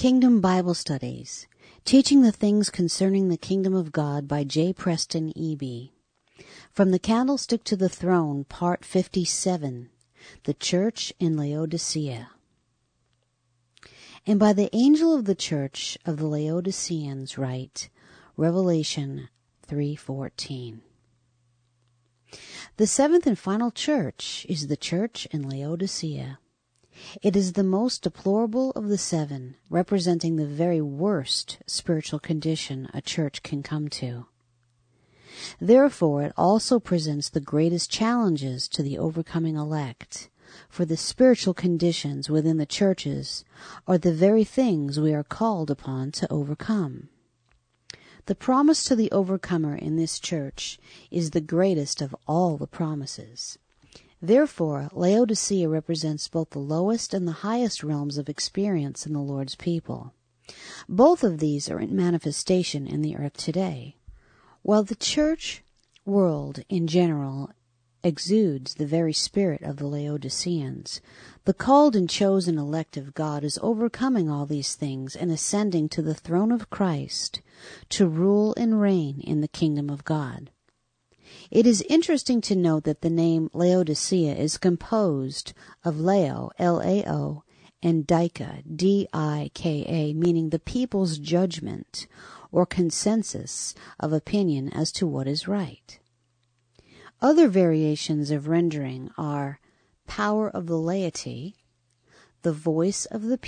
Kingdom Bible Studies, Teaching the Things Concerning the Kingdom of God by J. Preston Eby. From the Candlestick to the Throne, Part 57, The Church in Laodicea. And by the angel of the church of the Laodiceans write, Revelation 3:14. The seventh and final church is the church in Laodicea. It is the most deplorable of the seven, representing the very worst spiritual condition a church can come to. Therefore, it also presents the greatest challenges to the overcoming elect, for the spiritual conditions within the churches are the very things we are called upon to overcome. The promise to the overcomer in this church is the greatest of all the promises. Therefore, Laodicea represents both the lowest and the highest realms of experience in the Lord's people. Both of these are in manifestation in the earth today. While the church world in general exudes the very spirit of the Laodiceans, the called and chosen elect of God is overcoming all these things and ascending to the throne of Christ to rule and reign in the kingdom of God. It is interesting to note that the name Laodicea is composed of Lao, L-A-O, and Dika, D-I-K-A, meaning the people's judgment or consensus of opinion as to what is right. Other variations of rendering are power of the laity, the voice of the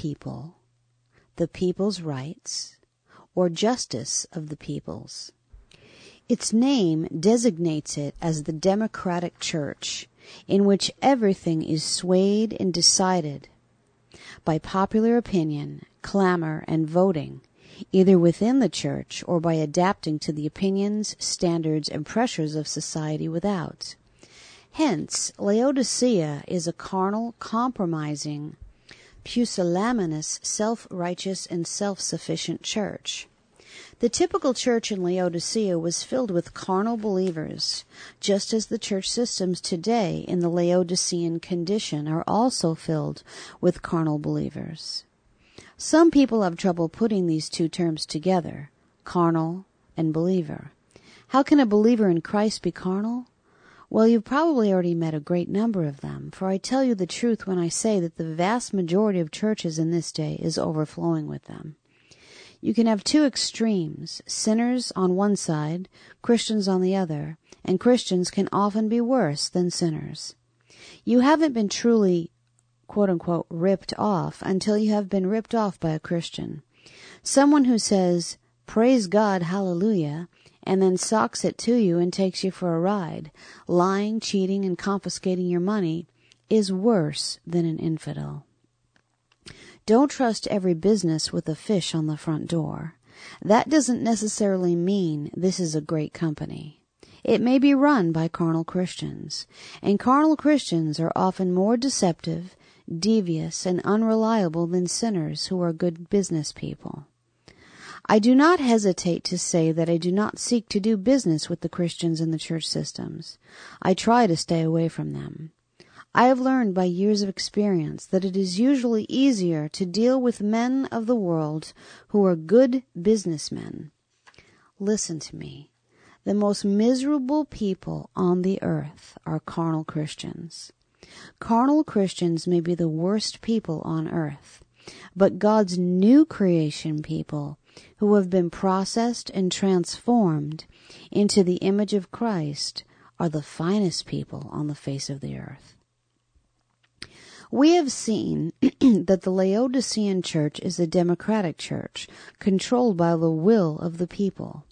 people's rights, or justice of the peoples. Its name designates it as the democratic church, in which everything is swayed and decided by popular opinion, clamor, and voting, either within the church or by adapting to the opinions, standards, and pressures of society without. Hence, Laodicea is a carnal, compromising, pusillanimous, self-righteous, and self-sufficient church. The typical church in Laodicea was filled with carnal believers, just as the church systems today in the Laodicean condition are also filled with carnal believers. Some people have trouble putting these two terms together, carnal and believer. How can a believer in Christ be carnal? Well, you've probably already met a great number of them, for I tell you the truth when I say that the vast majority of churches in this day is overflowing with them. You can have two extremes, sinners on one side, Christians on the other, and Christians can often be worse than sinners. You haven't been truly, quote-unquote, ripped off until you have been ripped off by a Christian. Someone who says, praise God, hallelujah, and then socks it to you and takes you for a ride, lying, cheating, and confiscating your money, is worse than an infidel. Don't trust every business with a fish on the front door. That doesn't necessarily mean this is a great company. It may be run by carnal Christians, and carnal Christians are often more deceptive, devious, and unreliable than sinners who are good business people. I do not hesitate to say that I do not seek to do business with the Christians in the church systems. I try to stay away from them. I have learned by years of experience that it is usually easier to deal with men of the world who are good businessmen. Listen to me. The most miserable people on the earth are carnal Christians. Carnal Christians may be the worst people on earth, but God's new creation people who have been processed and transformed into the image of Christ are the finest people on the face of the earth. We have seen that the Laodicean church is a democratic church, controlled by the will of the people.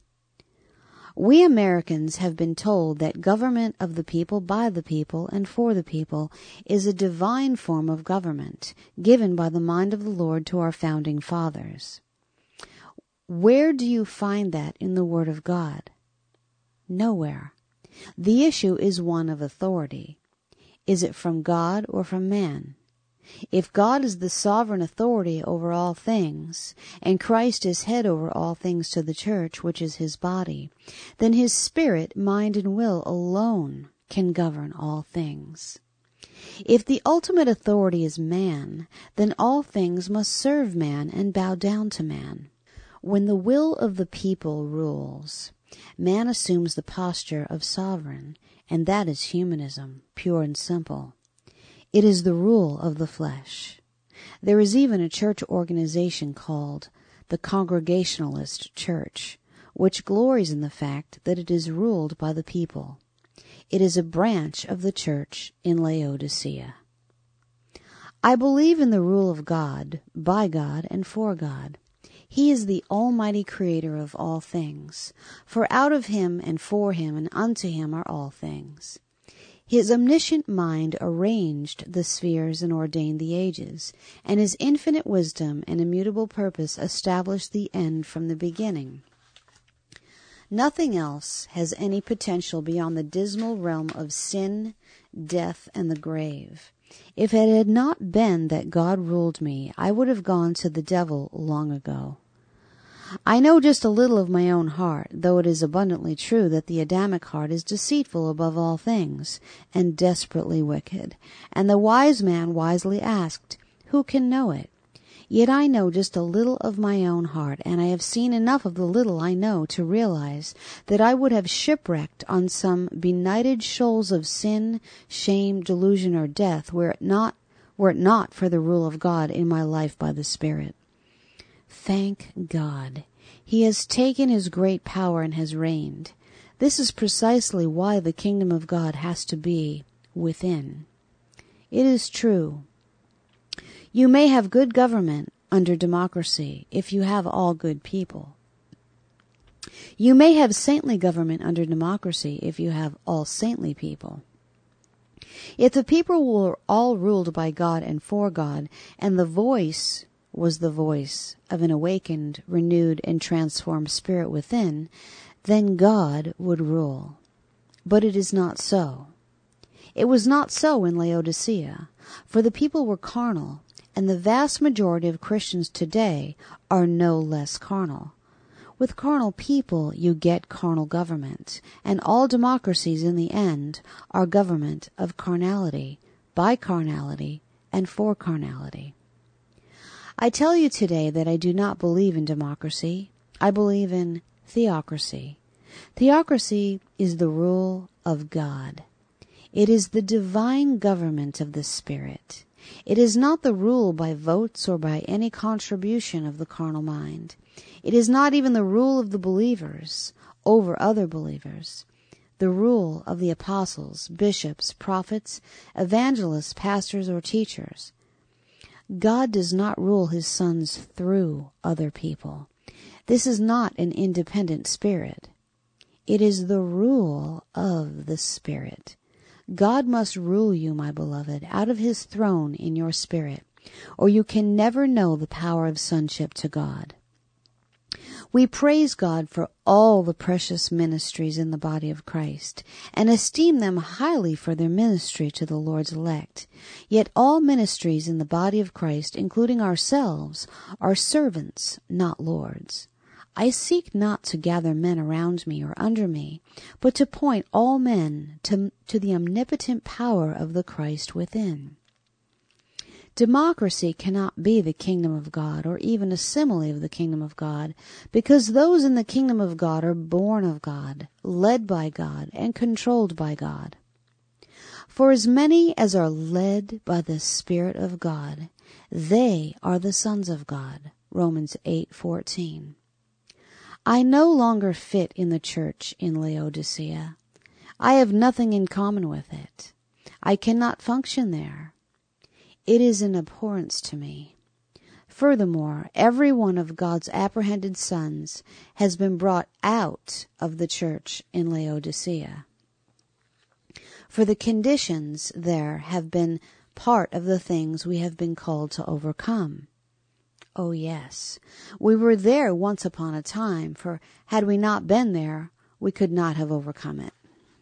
We Americans have been told that government of the people, by the people, and for the people is a divine form of government given by the mind of the Lord to our founding fathers. Where do you find that in the Word of God? Nowhere. The issue is one of authority. Is it from God or from man? If God is the sovereign authority over all things, and Christ is head over all things to the church, which is his body, then his spirit, mind, and will alone can govern all things. If the ultimate authority is man, then all things must serve man and bow down to man. When the will of the people rules, man assumes the posture of sovereign, and that is humanism, pure and simple. It is the rule of the flesh. There is even a church organization called the Congregationalist Church, which glories in the fact that it is ruled by the people. It is a branch of the church in Laodicea. I believe in the rule of God, by God, and for God. He is the almighty creator of all things, for out of him and for him and unto him are all things. His omniscient mind arranged the spheres and ordained the ages, and his infinite wisdom and immutable purpose established the end from the beginning. Nothing else has any potential beyond the dismal realm of sin, death, and the grave. If it had not been that God ruled me, I would have gone to the devil long ago. I know just a little of my own heart, though it is abundantly true that the Adamic heart is deceitful above all things, and desperately wicked. And the wise man wisely asked, "Who can know it?" Yet I know just a little of my own heart, and I have seen enough of the little I know to realize that I would have shipwrecked on some benighted shoals of sin, shame, delusion, or death were it not for the rule of God in my life by the Spirit. Thank God. He has taken his great power and has reigned. This is precisely why the kingdom of God has to be within. It is true. You may have good government under democracy if you have all good people. You may have saintly government under democracy if you have all saintly people. If the people were all ruled by God and for God, and the voice was the voice of an awakened, renewed, and transformed spirit within, then God would rule. But it is not so. It was not so in Laodicea, for the people were carnal, and the vast majority of Christians today are no less carnal. With carnal people, you get carnal government, and all democracies in the end are government of carnality, by carnality, and for carnality. I tell you today that I do not believe in democracy. I believe in theocracy. Theocracy is the rule of God. It is the divine government of the Spirit. It is not the rule by votes or by any contribution of the carnal mind. It is not even the rule of the believers over other believers. The rule of the apostles, bishops, prophets, evangelists, pastors, or teachers. God does not rule his sons through other people. This is not an independent spirit. It is the rule of the Spirit. God must rule you, my beloved, out of his throne in your spirit, or you can never know the power of sonship to God. We praise God for all the precious ministries in the body of Christ, and esteem them highly for their ministry to the Lord's elect. Yet all ministries in the body of Christ, including ourselves, are servants, not lords. I seek not to gather men around me or under me, but to point all men to the omnipotent power of the Christ within. Democracy cannot be the kingdom of God, or even a simile of the kingdom of God, because those in the kingdom of God are born of God, led by God, and controlled by God. For as many as are led by the Spirit of God, they are the sons of God. Romans 8:14. I no longer fit in the church in Laodicea. I have nothing in common with it. I cannot function there. It is an abhorrence to me. Furthermore, every one of God's apprehended sons has been brought out of the church in Laodicea. For the conditions there have been part of the things we have been called to overcome. Oh yes, we were there once upon a time, for had we not been there, we could not have overcome it.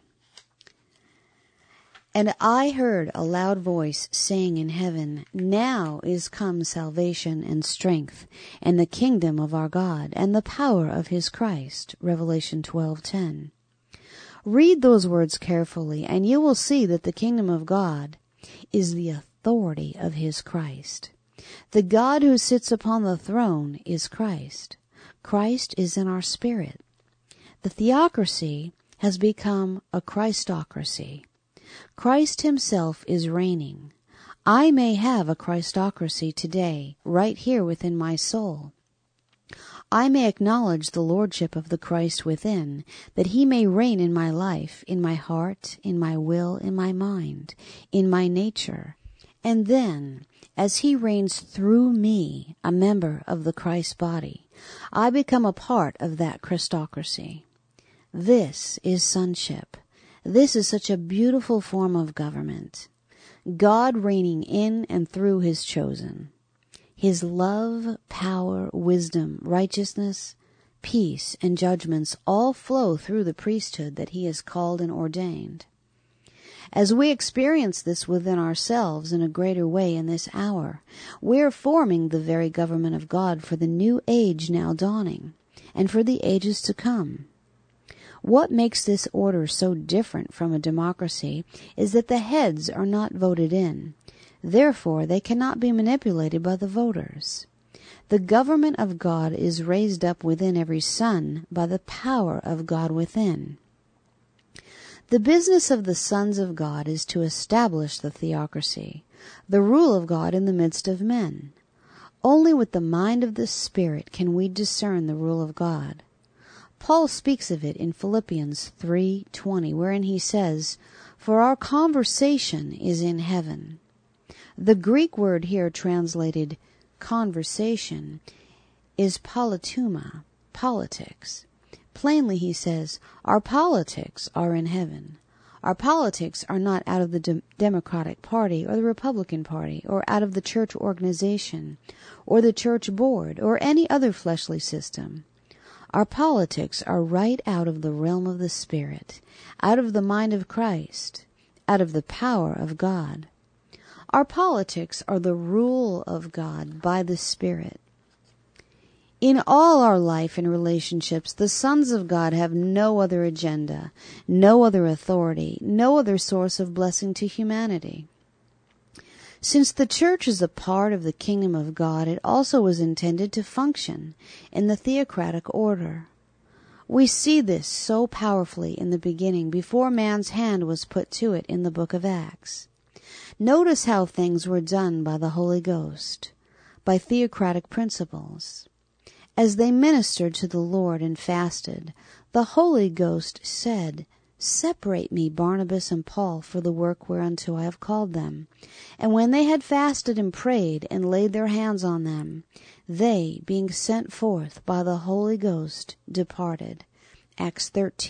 And I heard a loud voice saying in heaven, Now is come salvation and strength, and the kingdom of our God, and the power of his Christ. Revelation 12:10. Read those words carefully, and you will see that the kingdom of God is the authority of his Christ. The God who sits upon the throne is Christ. Christ is in our spirit. The theocracy has become a Christocracy. Christ himself is reigning. I may have a Christocracy today, right here within my soul. I may acknowledge the lordship of the Christ within, that he may reign in my life, in my heart, in my will, in my mind, in my nature. And then, as he reigns through me, a member of the Christ body, I become a part of that Christocracy. This is sonship. This is such a beautiful form of government. God reigning in and through his chosen. His love, power, wisdom, righteousness, peace, and judgments all flow through the priesthood that he has called and ordained. As we experience this within ourselves in a greater way in this hour, we are forming the very government of God for the new age now dawning, and for the ages to come. What makes this order so different from a democracy is that the heads are not voted in. Therefore, they cannot be manipulated by the voters. The government of God is raised up within every son by the power of God within. The business of the sons of God is to establish the theocracy, the rule of God in the midst of men. Only with the mind of the Spirit can we discern the rule of God. Paul speaks of it in Philippians 3:20, wherein he says, "For our conversation is in heaven." The Greek word here translated conversation is politeuma, politics. Plainly he says, our politics are in heaven. Our politics are not out of the Democratic Party or the Republican Party or out of the church organization or the church board or any other fleshly system. Our politics are right out of the realm of the Spirit, out of the mind of Christ, out of the power of God. Our politics are the rule of God by the Spirit. In all our life and relationships, the sons of God have no other agenda, no other authority, no other source of blessing to humanity. Since the church is a part of the kingdom of God, it also was intended to function in the theocratic order. We see this so powerfully in the beginning, before man's hand was put to it in the book of Acts. Notice how things were done by the Holy Ghost, by theocratic principles. As they ministered to the Lord and fasted, the Holy Ghost said, "Separate me, Barnabas and Paul, for the work whereunto I have called them." And when they had fasted and prayed and laid their hands on them, they, being sent forth by the Holy Ghost, departed. Acts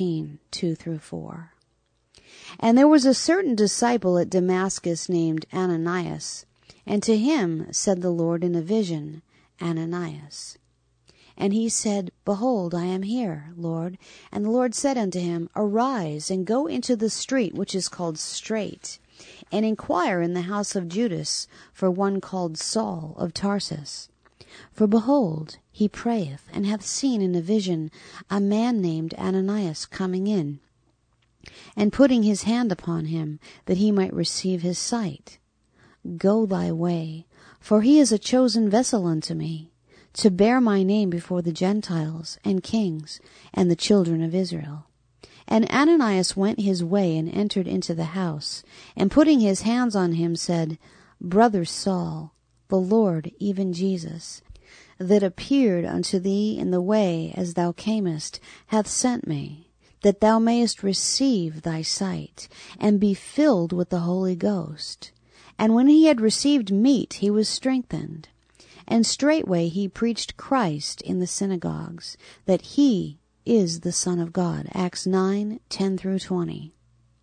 13:2-4. And there was a certain disciple at Damascus named Ananias, and to him said the Lord in a vision, "Ananias." And he said, "Behold, I am here, Lord." And the Lord said unto him, "Arise, and go into the street which is called Straight, and inquire in the house of Judas for one called Saul of Tarsus. For behold, he prayeth, and hath seen in a vision a man named Ananias coming in, and putting his hand upon him, that he might receive his sight. Go thy way, for he is a chosen vessel unto me, to bear my name before the Gentiles and kings and the children of Israel." And Ananias went his way and entered into the house, and putting his hands on him said, "Brother Saul, the Lord, even Jesus, that appeared unto thee in the way as thou camest, hath sent me, that thou mayest receive thy sight, and be filled with the Holy Ghost." And when he had received meat, he was strengthened. And straightway he preached Christ in the synagogues, that he is the Son of God. Acts 9:10-20.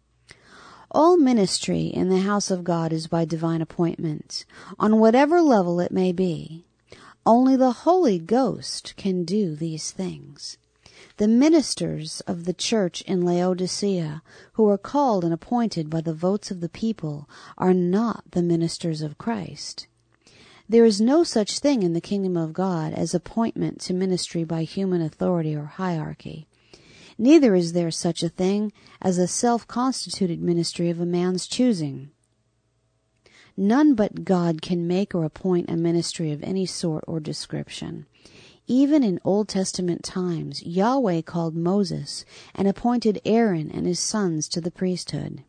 All ministry in the house of God is by divine appointment, on whatever level it may be. Only the Holy Ghost can do these things. The ministers of the church in Laodicea, who are called and appointed by the votes of the people, are not the ministers of Christ. There is no such thing in the kingdom of God as appointment to ministry by human authority or hierarchy. Neither is there such a thing as a self-constituted ministry of a man's choosing. None but God can make or appoint a ministry of any sort or description. Even in Old Testament times, Yahweh called Moses and appointed Aaron and his sons to the priesthood.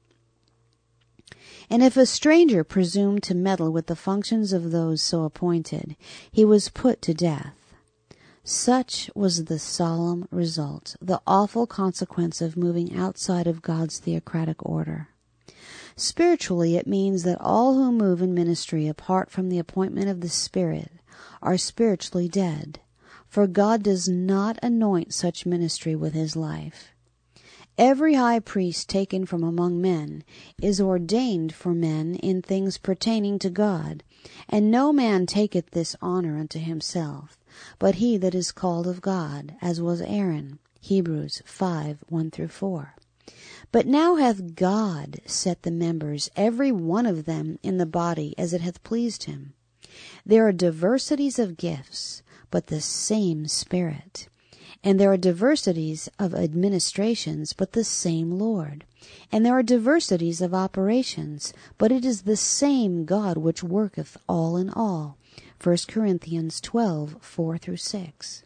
And if a stranger presumed to meddle with the functions of those so appointed, he was put to death. Such was the solemn result, the awful consequence of moving outside of God's theocratic order. Spiritually, it means that all who move in ministry apart from the appointment of the Spirit are spiritually dead, for God does not anoint such ministry with his life. Every high priest taken from among men is ordained for men in things pertaining to God, and no man taketh this honor unto himself, but he that is called of God, as was Aaron. Hebrews 5:1-4. But now hath God set the members, every one of them, in the body as it hath pleased him. There are diversities of gifts, but the same Spirit. And there are diversities of administrations, but the same Lord. And there are diversities of operations, but it is the same God which worketh all in all. 1 Corinthians 12:4-6.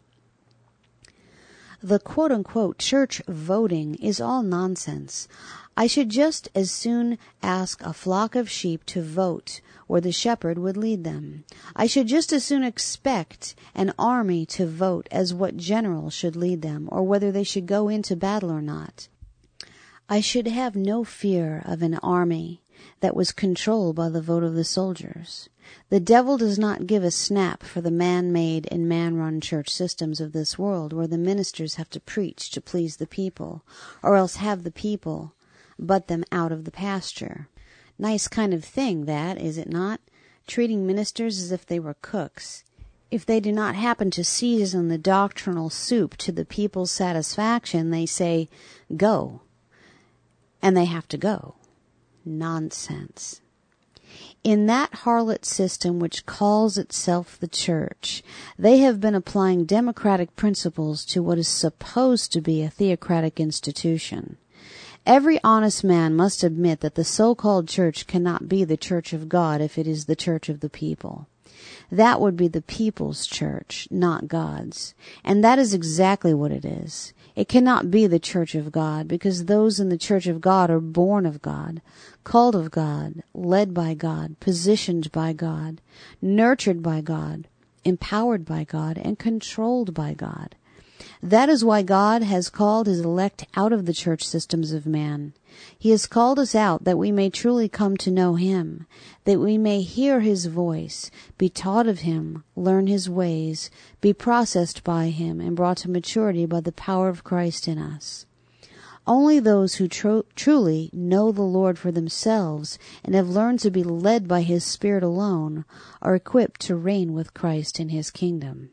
The quote-unquote church voting is all nonsense. I should just as soon ask a flock of sheep to vote where the shepherd would lead them. I should just as soon expect an army to vote as what general should lead them, or whether they should go into battle or not. I should have no fear of an army that was controlled by the vote of the soldiers. The devil does not give a snap for the man-made and man-run church systems of this world, where the ministers have to preach to please the people, or else have the people butt them out of the pasture. Nice kind of thing, that, is it not? Treating ministers as if they were cooks. If they do not happen to season the doctrinal soup to the people's satisfaction, they say, go. And they have to go. Nonsense. In that harlot system which calls itself the church, they have been applying democratic principles to what is supposed to be a theocratic institution. Every honest man must admit that the so-called church cannot be the church of God if it is the church of the people. That would be the people's church, not God's. And that is exactly what it is. It cannot be the church of God, because those in the church of God are born of God, called of God, led by God, positioned by God, nurtured by God, empowered by God, and controlled by God. That is why God has called his elect out of the church systems of man. He has called us out that we may truly come to know him, that we may hear his voice, be taught of him, learn his ways, be processed by him, and brought to maturity by the power of Christ in us. Only those who truly know the Lord for themselves and have learned to be led by his Spirit alone are equipped to reign with Christ in his kingdom.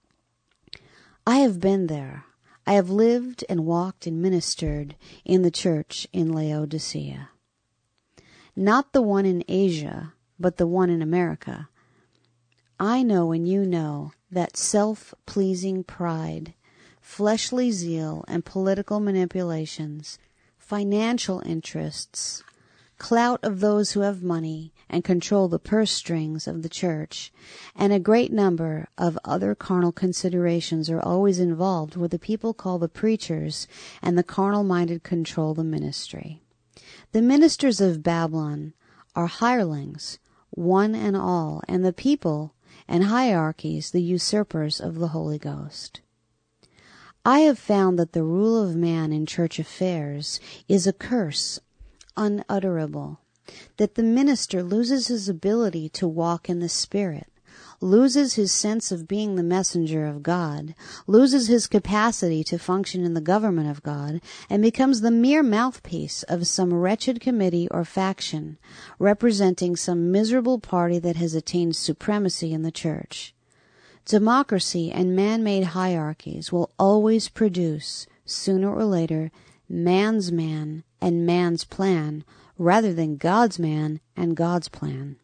I have been there. I have lived and walked and ministered in the church in Laodicea. Not the one in Asia, but the one in America. I know and you know that self-pleasing pride, fleshly zeal and political manipulations, financial interests, clout of those who have money and control the purse strings of the church, and a great number of other carnal considerations are always involved where the people call the preachers and the carnal-minded control the ministry. The ministers of Babylon are hirelings, one and all, and the people and hierarchies the usurpers of the Holy Ghost. I have found that the rule of man in church affairs is a curse unutterable, that the minister loses his ability to walk in the Spirit, loses his sense of being the messenger of God, loses his capacity to function in the government of God, and becomes the mere mouthpiece of some wretched committee or faction, representing some miserable party that has attained supremacy in the church. Democracy and man-made hierarchies will always produce, sooner or later, man's man and man's plan, rather than God's man and God's plan.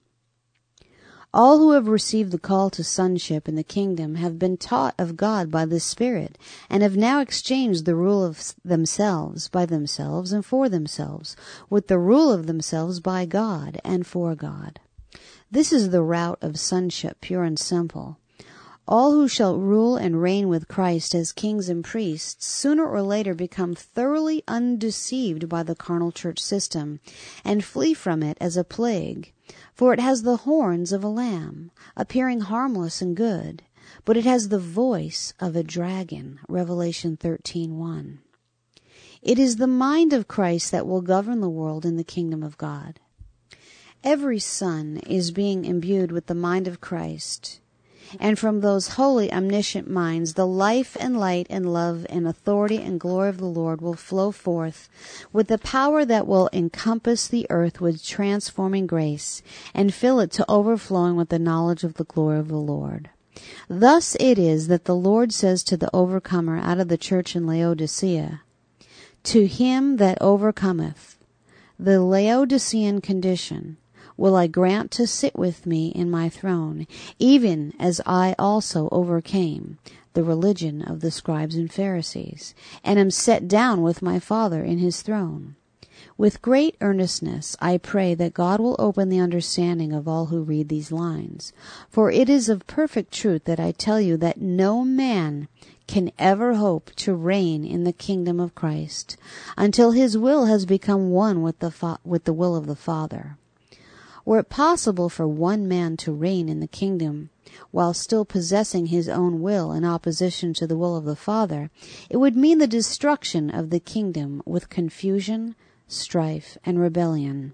All who have received the call to sonship in the kingdom have been taught of God by the Spirit, and have now exchanged the rule of themselves by themselves and for themselves, with the rule of themselves by God and for God. This is the route of sonship, pure and simple. All who shall rule and reign with Christ as kings and priests sooner or later become thoroughly undeceived by the carnal church system and flee from it as a plague. For it has the horns of a lamb, appearing harmless and good, but it has the voice of a dragon. Revelation 13:1. It is the mind of Christ that will govern the world in the kingdom of God. Every son is being imbued with the mind of Christ, and from those holy, omniscient minds, the life and light and love and authority and glory of the Lord will flow forth with the power that will encompass the earth with transforming grace and fill it to overflowing with the knowledge of the glory of the Lord. Thus it is that the Lord says to the overcomer out of the church in Laodicea, "To him that overcometh," the Laodicean condition, "will I grant to sit with me in my throne, even as I also overcame," the religion of the scribes and Pharisees, "and am set down with my Father in his throne." With great earnestness I pray that God will open the understanding of all who read these lines, for it is of perfect truth that I tell you that no man can ever hope to reign in the kingdom of Christ until his will has become one with the will of the Father. Were it possible for one man to reign in the kingdom while still possessing his own will in opposition to the will of the Father, it would mean the destruction of the kingdom with confusion, strife, and rebellion.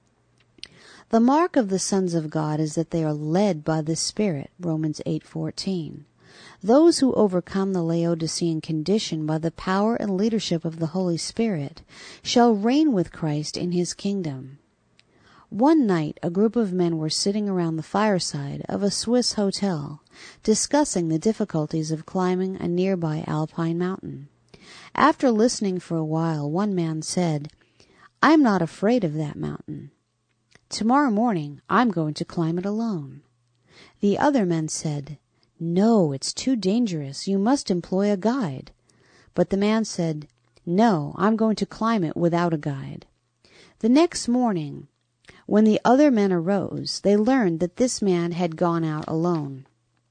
The mark of the sons of God is that they are led by the Spirit, Romans 8:14. Those who overcome the Laodicean condition by the power and leadership of the Holy Spirit shall reign with Christ in his kingdom. One night a group of men were sitting around the fireside of a Swiss hotel, discussing the difficulties of climbing a nearby alpine mountain. After listening for a while, one man said, "I'm not afraid of that mountain. Tomorrow morning I'm going to climb it alone." The other men said, "No, it's too dangerous. You must employ a guide." But the man said, "No, I'm going to climb it without a guide." The next morning, when the other men arose, they learned that this man had gone out alone.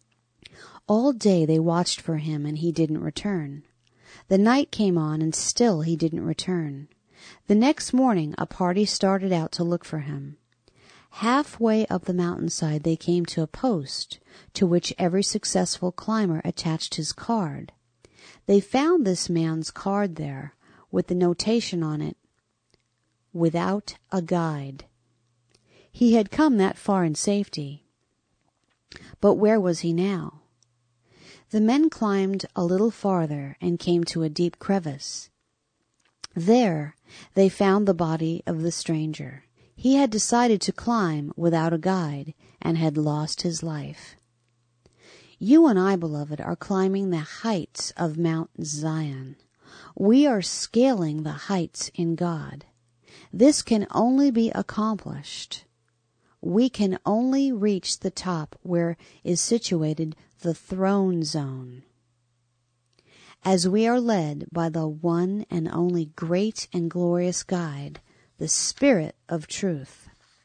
All day they watched for him, and he didn't return. The night came on, and still he didn't return. The next morning a party started out to look for him. Halfway up the mountainside they came to a post to which every successful climber attached his card. They found this man's card there with the notation on it, "Without a guide." He had come that far in safety. But where was he now? The men climbed a little farther and came to a deep crevice. There they found the body of the stranger. He had decided to climb without a guide and had lost his life. You and I, beloved, are climbing the heights of Mount Zion. We are scaling the heights in God. This can only be accomplished. We can only reach the top where is situated the throne zone, as we are led by the one and only great and glorious guide, the Spirit of truth.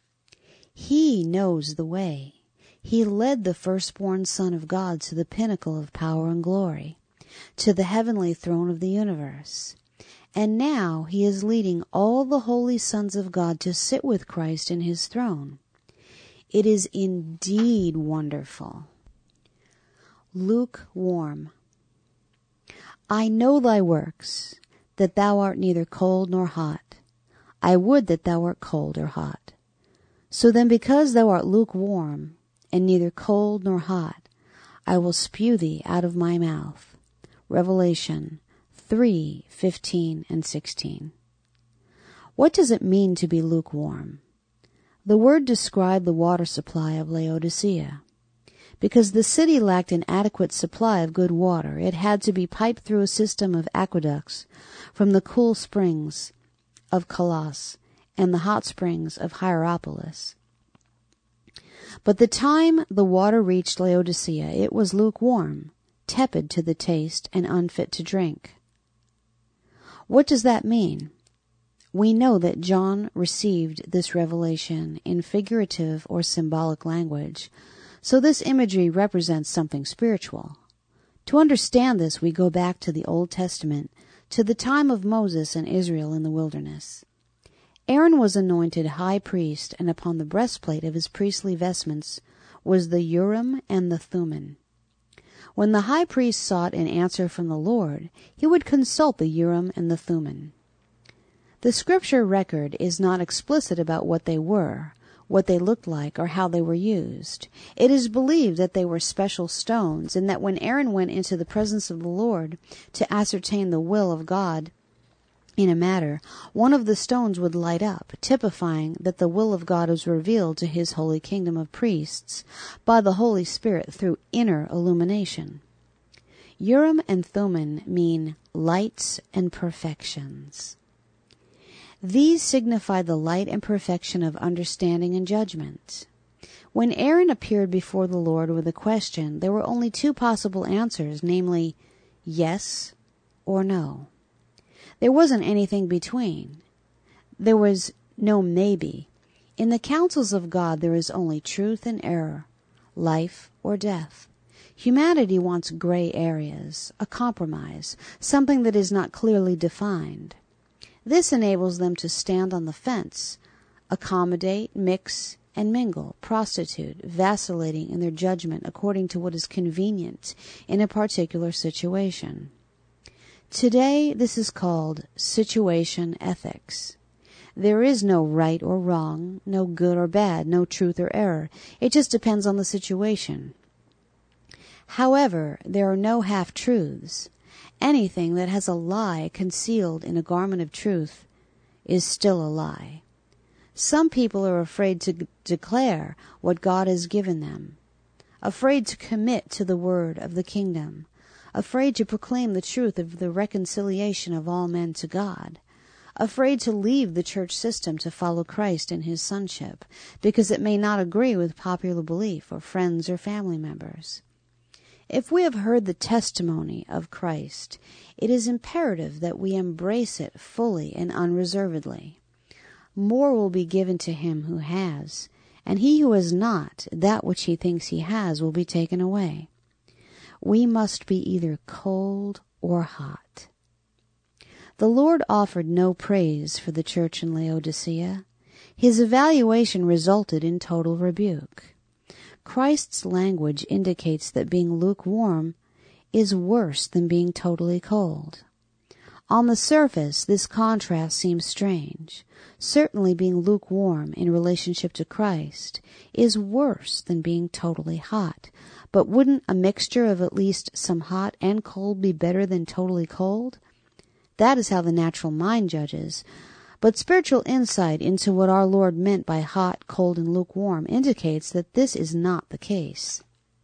He knows the way. He led the firstborn Son of God to the pinnacle of power and glory, to the heavenly throne of the universe. And now he is leading all the holy sons of God to sit with Christ in his throne. It is indeed wonderful. Lukewarm. I know thy works, that thou art neither cold nor hot. I would that thou wert cold or hot. So then, because thou art lukewarm, and neither cold nor hot, I will spew thee out of my mouth. Revelation 3:15 and 16. What does it mean to be lukewarm? The word described the water supply of Laodicea. Because the city lacked an adequate supply of good water, it had to be piped through a system of aqueducts from the cool springs of Colossus and the hot springs of Hierapolis. But the time the water reached Laodicea, it was lukewarm, tepid to the taste, and unfit to drink. What does that mean? We know that John received this revelation in figurative or symbolic language, so this imagery represents something spiritual. To understand this, we go back to the Old Testament, to the time of Moses and Israel in the wilderness. Aaron was anointed high priest, and upon the breastplate of his priestly vestments was the Urim and the Thummim. When the high priest sought an answer from the Lord, he would consult the Urim and the Thummim. The scripture record is not explicit about what they were, what they looked like, or how they were used. It is believed that they were special stones, and that when Aaron went into the presence of the Lord to ascertain the will of God in a matter, one of the stones would light up, typifying that the will of God was revealed to his holy kingdom of priests by the Holy Spirit through inner illumination. Urim and Thummim mean lights and perfections. These signify the light and perfection of understanding and judgment. When Aaron appeared before the Lord with a question, there were only two possible answers, namely, yes or no. There wasn't anything between. There was no maybe. In the counsels of God, there is only truth and error, life or death. Humanity wants gray areas, a compromise, something that is not clearly defined. This enables them to stand on the fence, accommodate, mix, and mingle, prostitute, vacillating in their judgment according to what is convenient in a particular situation. Today, this is called situation ethics. There is no right or wrong, no good or bad, no truth or error. It just depends on the situation. However, there are no half-truths. Anything that has a lie concealed in a garment of truth is still a lie. Some people are afraid to declare what God has given them, afraid to commit to the word of the kingdom, afraid to proclaim the truth of the reconciliation of all men to God, afraid to leave the church system to follow Christ in his sonship, because it may not agree with popular belief or friends or family members. If we have heard the testimony of Christ, it is imperative that we embrace it fully and unreservedly. More will be given to him who has, and he who has not, that which he thinks he has, will be taken away. We must be either cold or hot. The Lord offered no praise for the church in Laodicea. His evaluation resulted in total rebuke. Christ's language indicates that being lukewarm is worse than being totally cold. On the surface, this contrast seems strange. Certainly being lukewarm in relationship to Christ is worse than being totally hot. But wouldn't a mixture of at least some hot and cold be better than totally cold? That is how the natural mind judges. But spiritual insight into what our Lord meant by hot, cold, and lukewarm indicates that this is not the case.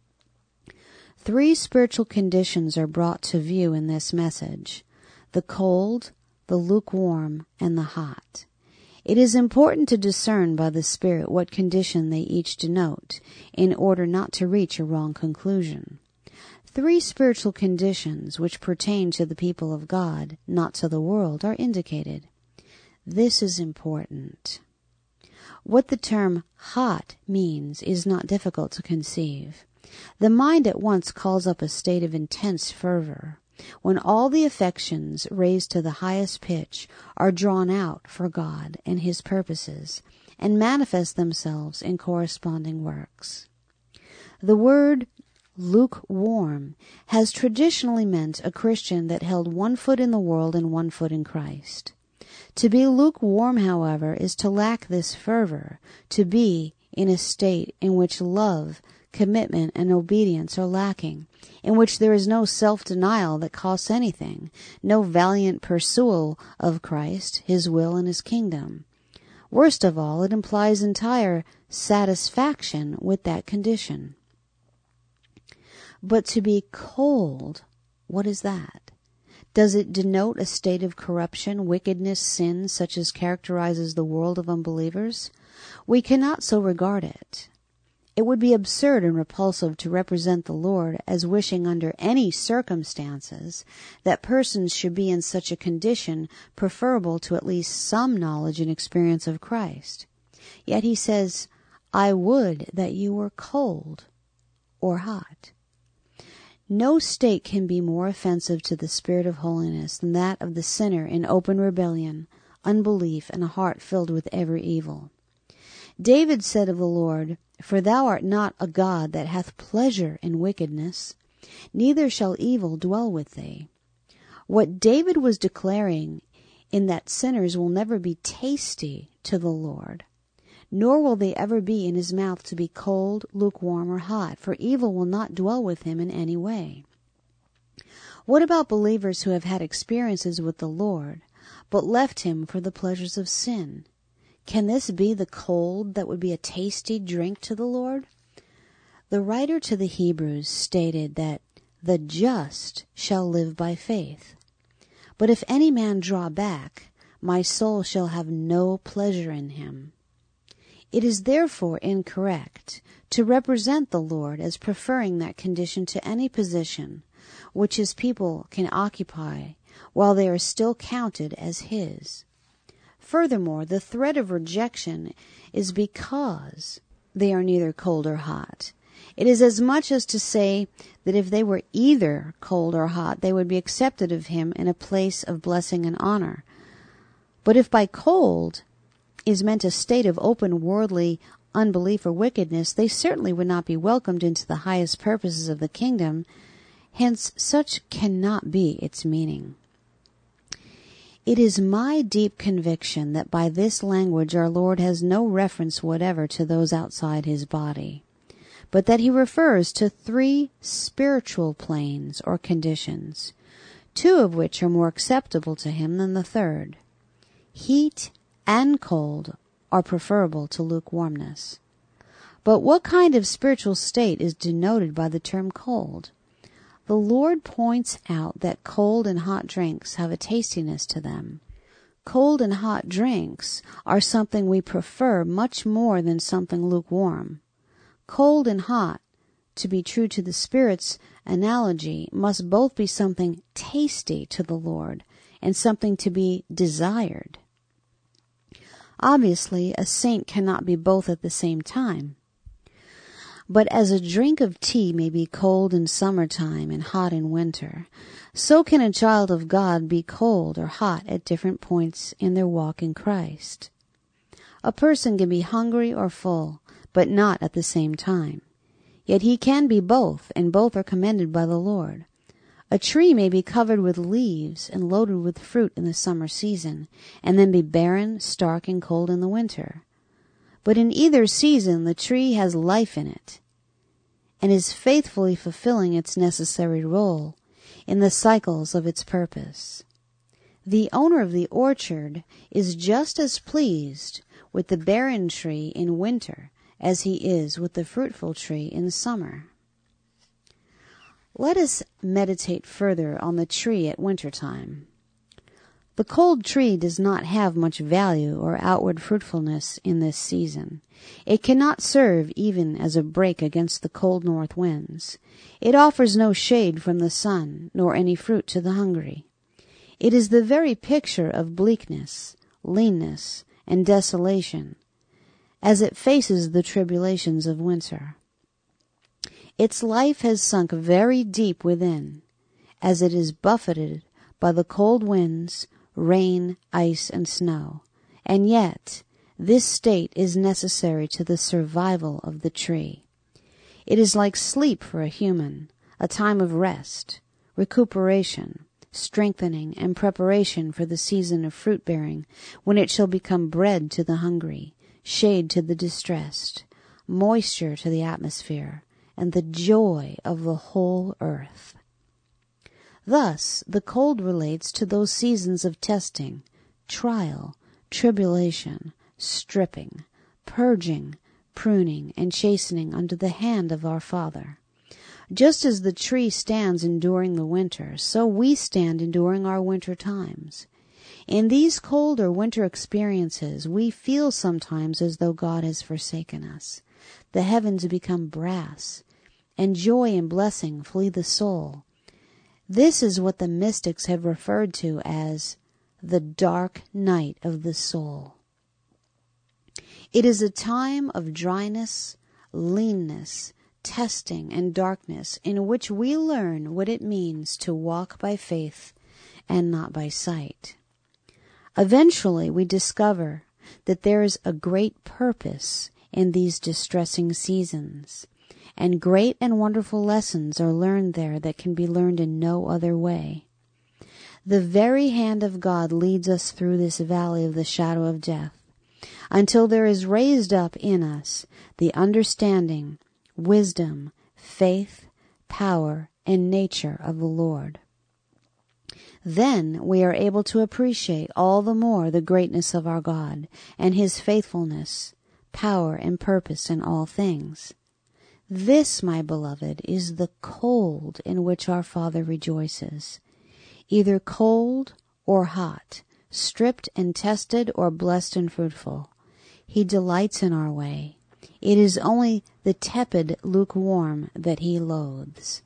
3 spiritual conditions are brought to view in this message: the cold, the lukewarm, and the hot. It is important to discern by the Spirit what condition they each denote, in order not to reach a wrong conclusion. 3 spiritual conditions which pertain to the people of God, not to the world, are indicated. This is important. What the term hot means is not difficult to conceive. The mind at once calls up a state of intense fervor, when all the affections raised to the highest pitch are drawn out for God and his purposes, and manifest themselves in corresponding works. The word lukewarm has traditionally meant a Christian that held 1 foot in the world and 1 foot in Christ. To be lukewarm, however, is to lack this fervor, to be in a state in which love, commitment, and obedience are lacking, in which there is no self-denial that costs anything, no valiant pursuit of Christ, his will, and his kingdom. Worst of all, it implies entire satisfaction with that condition. But to be cold, what is that? Does it denote a state of corruption, wickedness, sin, such as characterizes the world of unbelievers? We cannot so regard it. It would be absurd and repulsive to represent the Lord as wishing under any circumstances that persons should be in such a condition preferable to at least some knowledge and experience of Christ. Yet he says, I would that you were cold or hot. No state can be more offensive to the Spirit of holiness than that of the sinner in open rebellion, unbelief, and a heart filled with every evil. David said of the Lord, For thou art not a God that hath pleasure in wickedness, neither shall evil dwell with thee. What David was declaring in that sinners will never be tasty to the Lord, nor will they ever be in his mouth to be cold, lukewarm, or hot, for evil will not dwell with him in any way. What about believers who have had experiences with the Lord, but left him for the pleasures of sin? Can this be the cold that would be a tasty drink to the Lord? The writer to the Hebrews stated that the just shall live by faith. But if any man draw back, my soul shall have no pleasure in him. It is therefore incorrect to represent the Lord as preferring that condition to any position which his people can occupy while they are still counted as his. Furthermore, the threat of rejection is because they are neither cold or hot. It is as much as to say that if they were either cold or hot, they would be accepted of him in a place of blessing and honor. But if by cold is meant a state of open worldly unbelief or wickedness, they certainly would not be welcomed into the highest purposes of the kingdom. Hence, such cannot be its meaning. It is my deep conviction that by this language our Lord has no reference whatever to those outside his body, but that he refers to 3 spiritual planes or conditions, 2 of which are more acceptable to him than the third. Heat and cold are preferable to lukewarmness. But what kind of spiritual state is denoted by the term cold? The Lord points out that cold and hot drinks have a tastiness to them. Cold and hot drinks are something we prefer much more than something lukewarm. Cold and hot, to be true to the Spirit's analogy, must both be something tasty to the Lord and something to be desired. Obviously, a saint cannot be both at the same time. But as a drink of tea may be cold in summertime and hot in winter, so can a child of God be cold or hot at different points in their walk in Christ. A person can be hungry or full, but not at the same time. Yet he can be both, and both are commended by the Lord. A tree may be covered with leaves and loaded with fruit in the summer season, and then be barren, stark, and cold in the winter. But in either season the tree has life in it, and is faithfully fulfilling its necessary role in the cycles of its purpose. The owner of the orchard is just as pleased with the barren tree in winter as he is with the fruitful tree in summer. Let us meditate further on the tree at winter time. The cold tree does not have much value or outward fruitfulness in this season. It cannot serve even as a brake against the cold north winds. It offers no shade from the sun, nor any fruit to the hungry. It is the very picture of bleakness, leanness, and desolation, as it faces the tribulations of winter. Its life has sunk very deep within, as it is buffeted by the cold winds, rain, ice, and snow, and yet this state is necessary to the survival of the tree. It is like sleep for a human, a time of rest, recuperation, strengthening, and preparation for the season of fruit-bearing, when it shall become bread to the hungry, shade to the distressed, moisture to the atmosphere, and the joy of the whole earth. Thus, the cold relates to those seasons of testing, trial, tribulation, stripping, purging, pruning, and chastening under the hand of our Father. Just as the tree stands enduring the winter, so we stand enduring our winter times. In these cold or winter experiences, we feel sometimes as though God has forsaken us. the heavens become brass, and joy and blessing flee the soul. This is what the mystics have referred to as the dark night of the soul. It is a time of dryness, leanness, testing, and darkness in which we learn what it means to walk by faith and not by sight. Eventually, we discover that there is a great purpose in these distressing seasons, and great and wonderful lessons are learned there that can be learned in no other way. The very hand of God leads us through this valley of the shadow of death, until there is raised up in us the understanding, wisdom, faith, power, and nature of the Lord. Then we are able to appreciate all the more the greatness of our God and His faithfulness, power, and purpose in all things. This, my beloved, is the cold in which our Father rejoices. Either cold or hot, stripped and tested or blessed and fruitful, He delights in our way. It is only the tepid lukewarm that He loathes.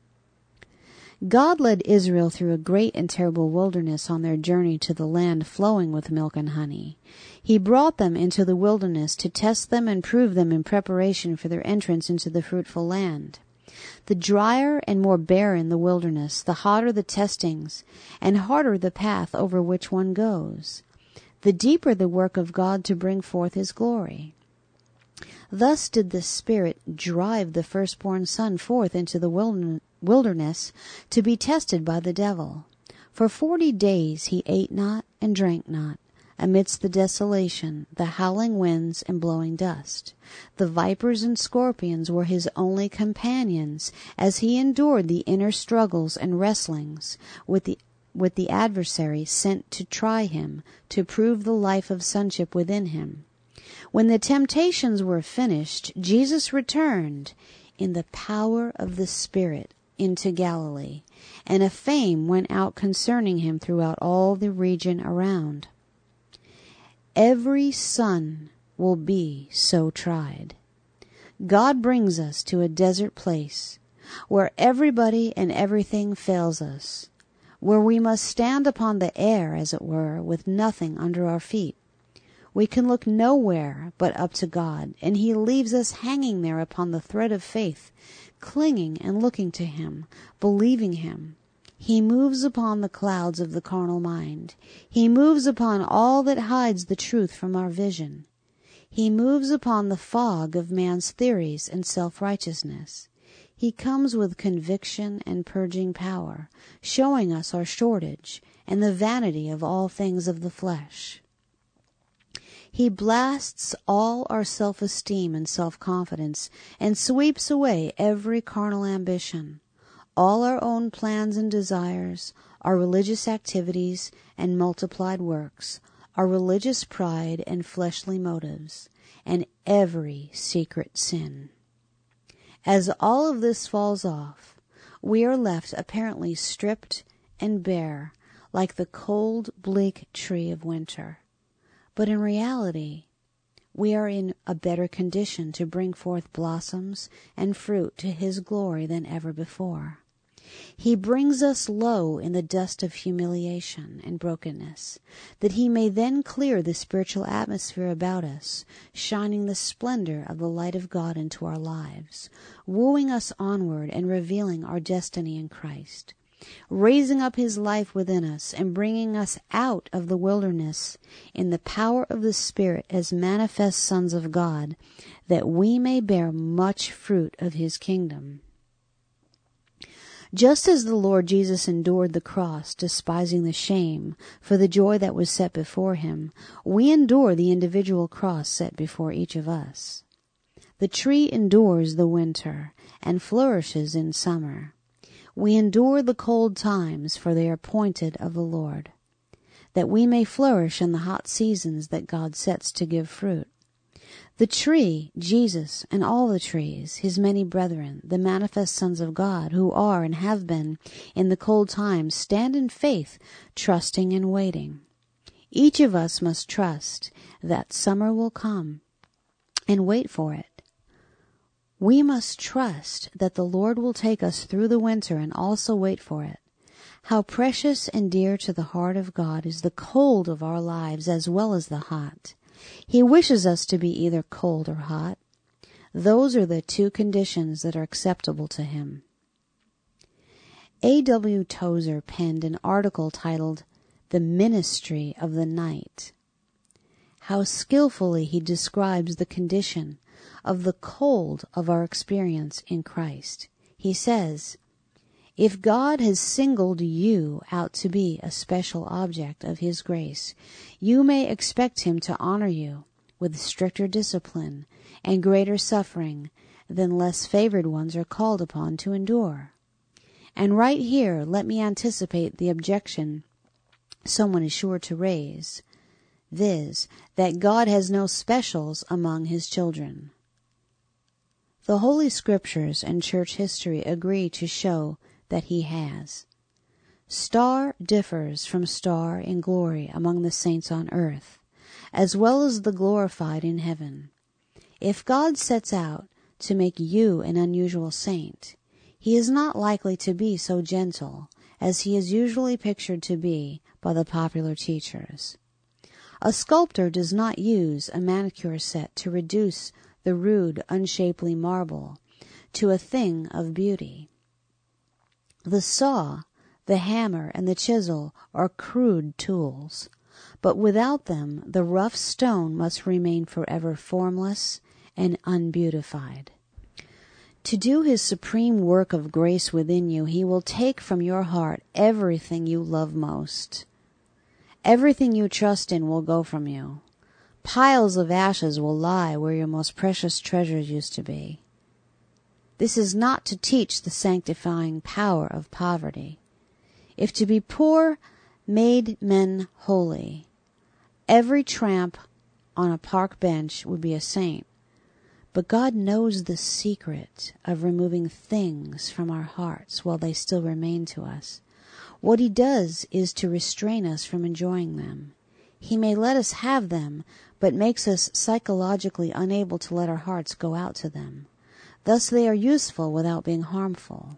God led Israel through a great and terrible wilderness on their journey to the land flowing with milk and honey. He brought them into the wilderness to test them and prove them in preparation for their entrance into the fruitful land. The drier and more barren the wilderness, the hotter the testings, and harder the path over which one goes, the deeper the work of God to bring forth His glory. Thus did the Spirit drive the firstborn son forth into the wilderness to be tested by the devil. For 40 days he ate not and drank not, amidst the desolation, the howling winds and blowing dust. The vipers and scorpions were his only companions as he endured the inner struggles and wrestlings with the adversary sent to try him, to prove the life of sonship within him. When the temptations were finished, Jesus returned in the power of the Spirit into Galilee, and a fame went out concerning him throughout all the region around. Every son will be so tried. God brings us to a desert place where everybody and everything fails us, where we must stand upon the air, as it were, with nothing under our feet. We can look nowhere but up to God, and He leaves us hanging there upon the thread of faith, clinging and looking to Him, believing Him. He moves upon the clouds of the carnal mind. He moves upon all that hides the truth from our vision. He moves upon the fog of man's theories and self-righteousness. He comes with conviction and purging power, showing us our shortage and the vanity of all things of the flesh. He blasts all our self-esteem and self-confidence and sweeps away every carnal ambition, all our own plans and desires, our religious activities and multiplied works, our religious pride and fleshly motives, and every secret sin. As all of this falls off, we are left apparently stripped and bare, like the cold, bleak tree of winter. But in reality, we are in a better condition to bring forth blossoms and fruit to His glory than ever before. He brings us low in the dust of humiliation and brokenness, that He may then clear the spiritual atmosphere about us, shining the splendor of the light of God into our lives, wooing us onward and revealing our destiny in Christ, raising up His life within us and bringing us out of the wilderness in the power of the Spirit as manifest sons of God, that we may bear much fruit of His kingdom. Just as the Lord Jesus endured the cross, despising the shame, for the joy that was set before Him, we endure the individual cross set before each of us. The tree endures the winter and flourishes in summer. We endure the cold times, for they are appointed of the Lord, that we may flourish in the hot seasons that God sets to give fruit. The tree, Jesus, and all the trees, His many brethren, the manifest sons of God, who are and have been in the cold times, stand in faith, trusting and waiting. Each of us must trust that summer will come and wait for it. We must trust that the Lord will take us through the winter and also wait for it. How precious and dear to the heart of God is the cold of our lives as well as the hot. He wishes us to be either cold or hot. Those are the two conditions that are acceptable to him. A.W. Tozer penned an article titled "The Ministry of the Night." How skillfully he describes the condition of the cold of our experience in Christ. He says, "If God has singled you out to be a special object of his grace, you may expect him to honor you with stricter discipline and greater suffering than less favored ones are called upon to endure." And right here, let me anticipate the objection someone is sure to raise, viz., that God has no specials among his children. The Holy Scriptures and church history agree to show that he has. Star differs from star in glory among the saints on earth, as well as the glorified in heaven. If God sets out to make you an unusual saint, he is not likely to be so gentle as he is usually pictured to be by the popular teachers. A sculptor does not use a manicure set to reduce the rude, unshapely marble to a thing of beauty. The saw, the hammer, and the chisel are crude tools, but without them the rough stone must remain forever formless and unbeautified. To do his supreme work of grace within you, he will take from your heart everything you love most. Everything you trust in will go from you. Piles of ashes will lie where your most precious treasures used to be. This is not to teach the sanctifying power of poverty. If to be poor made men holy, every tramp on a park bench would be a saint. But God knows the secret of removing things from our hearts while they still remain to us. What he does is to restrain us from enjoying them. He may let us have them, but makes us psychologically unable to let our hearts go out to them. Thus they are useful without being harmful.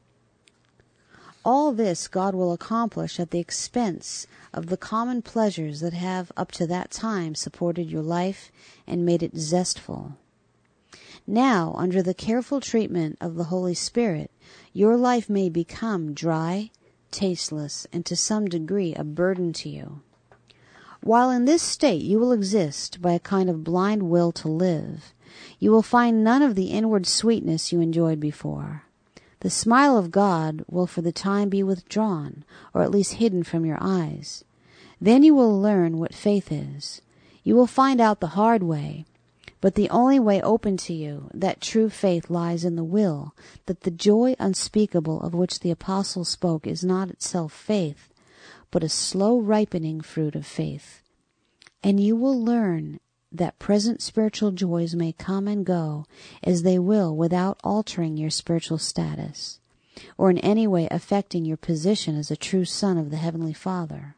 All this God will accomplish at the expense of the common pleasures that have up to that time supported your life and made it zestful. Now, under the careful treatment of the Holy Spirit, your life may become dry, tasteless, and to some degree a burden to you. While in this state you will exist by a kind of blind will to live, you will find none of the inward sweetness you enjoyed before. The smile of God will for the time be withdrawn, or at least hidden from your eyes. Then you will learn what faith is. You will find out the hard way, but the only way open to you, that true faith, lies in the will, that the joy unspeakable of which the apostle spoke is not itself faith, but a slow ripening fruit of faith. And you will learn that present spiritual joys may come and go as they will without altering your spiritual status, or in any way affecting your position as a true son of the Heavenly Father.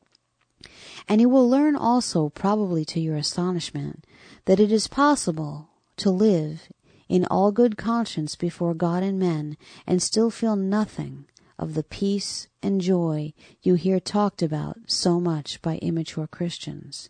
And you will learn also, probably to your astonishment, that it is possible to live in all good conscience before God and men and still feel nothing of the peace and joy you hear talked about so much by immature Christians.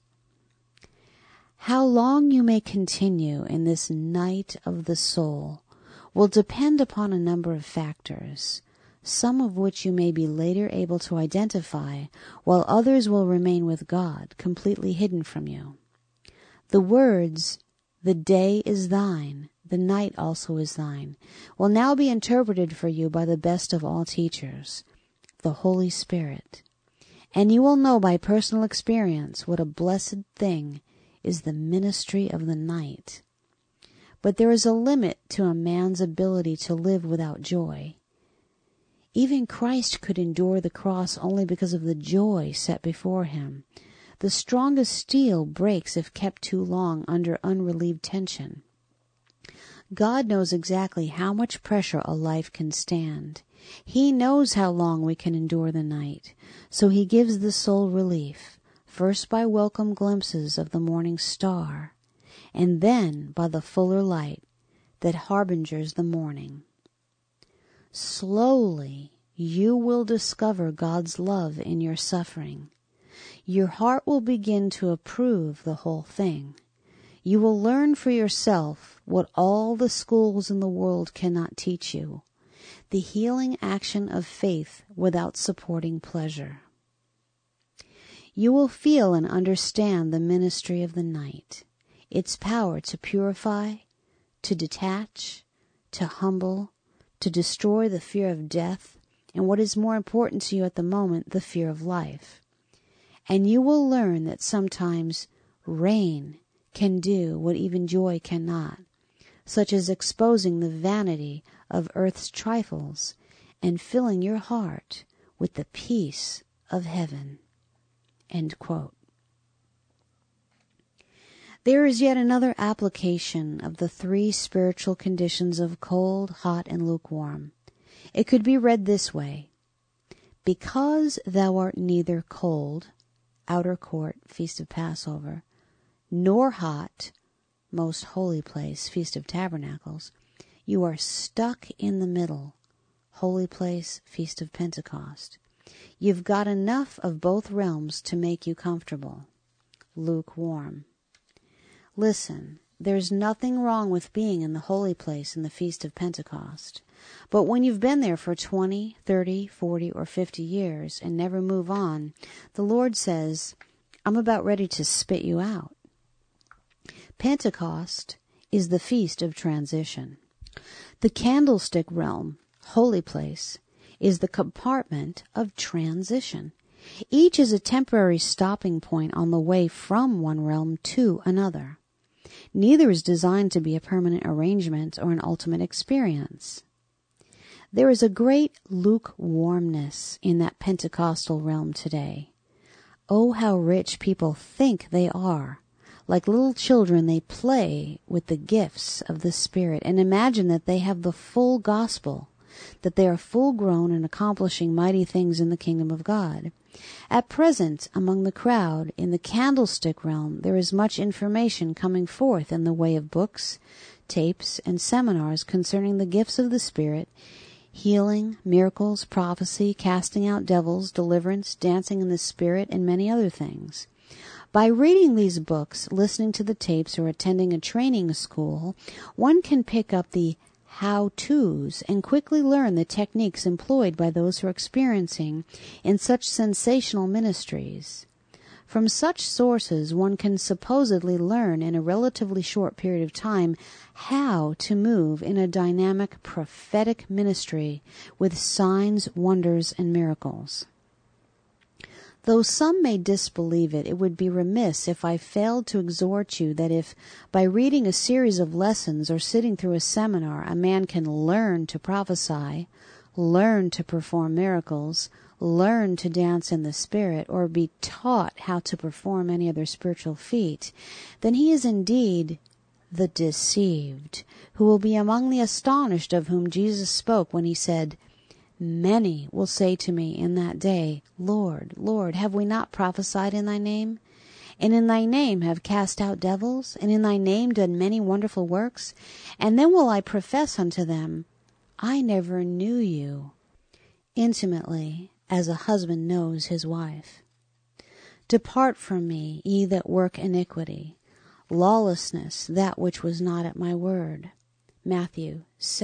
How long you may continue in this night of the soul will depend upon a number of factors, some of which you may be later able to identify, while others will remain with God, completely hidden from you. The words, "The day is thine, the night also is thine," will now be interpreted for you by the best of all teachers, the Holy Spirit. And you will know by personal experience what a blessed thing is the ministry of the night. But there is a limit to a man's ability to live without joy. Even Christ could endure the cross only because of the joy set before him. The strongest steel breaks if kept too long under unrelieved tension. God knows exactly how much pressure a life can stand. He knows how long we can endure the night, so he gives the soul relief, first by welcome glimpses of the morning star, and then by the fuller light that harbingers the morning. Slowly you will discover God's love in your suffering. Your heart will begin to approve the whole thing. You will learn for yourself what all the schools in the world cannot teach you, the healing action of faith without supporting pleasure. You will feel and understand the ministry of the night, its power to purify, to detach, to humble, to destroy the fear of death, and what is more important to you at the moment, the fear of life. And you will learn that sometimes rain can do what even joy cannot, such as exposing the vanity of earth's trifles and filling your heart with the peace of heaven." End quote. There is yet another application of the three spiritual conditions of cold, hot, and lukewarm. It could be read this way: "Because thou art neither cold," outer court, Feast of Passover, "nor hot," most holy place, Feast of Tabernacles, you are stuck in the middle, holy place, Feast of Pentecost. You've got enough of both realms to make you comfortable. Lukewarm. Listen, there's nothing wrong with being in the holy place in the Feast of Pentecost. But when you've been there for 20, 30, 40, or 50 years and never move on, the Lord says, "I'm about ready to spit you out." Pentecost is the feast of transition. The candlestick realm, holy place, is the compartment of transition. Each is a temporary stopping point on the way from one realm to another. Neither is designed to be a permanent arrangement or an ultimate experience. There is a great lukewarmness in that Pentecostal realm today. Oh, how rich people think they are. Like little children, they play with the gifts of the Spirit and imagine that they have the full gospel, that they are full grown and accomplishing mighty things in the kingdom of God. At present, among the crowd, in the candlestick realm, there is much information coming forth in the way of books, tapes, and seminars concerning the gifts of the Spirit, healing, miracles, prophecy, casting out devils, deliverance, dancing in the Spirit, and many other things. By reading these books, listening to the tapes, or attending a training school, one can pick up the how-tos and quickly learn the techniques employed by those who are experiencing in such sensational ministries. From such sources, one can supposedly learn in a relatively short period of time how to move in a dynamic prophetic ministry with signs, wonders, and miracles. Though some may disbelieve it, it would be remiss if I failed to exhort you that if, by reading a series of lessons or sitting through a seminar, a man can learn to prophesy, learn to perform miracles, learn to dance in the Spirit, or be taught how to perform any other spiritual feat, then he is indeed the deceived, who will be among the astonished of whom Jesus spoke when he said, "Many will say to me in that day, Lord, Lord, have we not prophesied in thy name? And in thy name have cast out devils? And in thy name done many wonderful works? And then will I profess unto them, I never knew you," intimately, as a husband knows his wife. "Depart from me, ye that work iniquity. Lawlessness, that which was not at my word." Matthew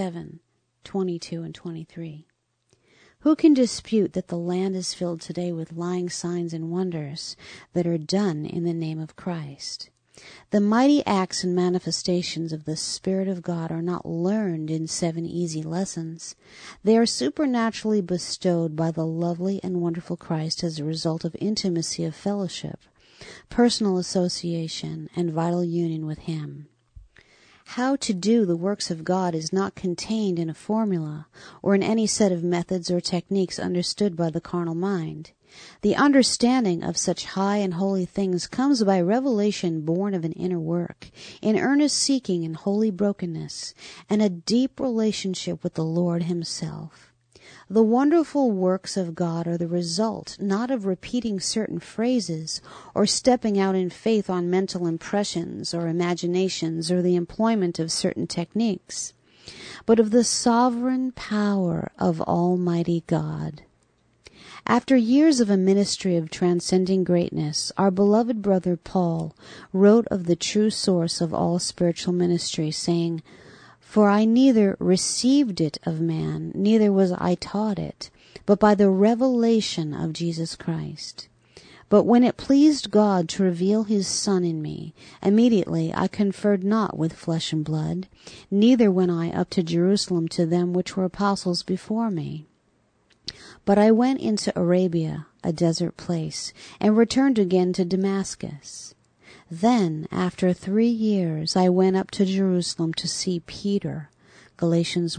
7:22 and 23. Who can dispute that the land is filled today with lying signs and wonders that are done in the name of Christ? The mighty acts and manifestations of the Spirit of God are not learned in 7 easy lessons. They are supernaturally bestowed by the lovely and wonderful Christ as a result of intimacy of fellowship, personal association, and vital union with Him. How to do the works of God is not contained in a formula or in any set of methods or techniques understood by the carnal mind. The understanding of such high and holy things comes by revelation born of an inner work, in earnest seeking and holy brokenness, and a deep relationship with the Lord Himself. The wonderful works of God are the result not of repeating certain phrases or stepping out in faith on mental impressions or imaginations or the employment of certain techniques, but of the sovereign power of Almighty God. After years of a ministry of transcending greatness, our beloved brother Paul wrote of the true source of all spiritual ministry, saying, "For I neither received it of man, neither was I taught it, but by the revelation of Jesus Christ. But when it pleased God to reveal his Son in me, immediately I conferred not with flesh and blood, neither went I up to Jerusalem to them which were apostles before me. But I went into Arabia, a desert place, and returned again to Damascus. Then, after 3 years, I went up to Jerusalem to see Peter." Galatians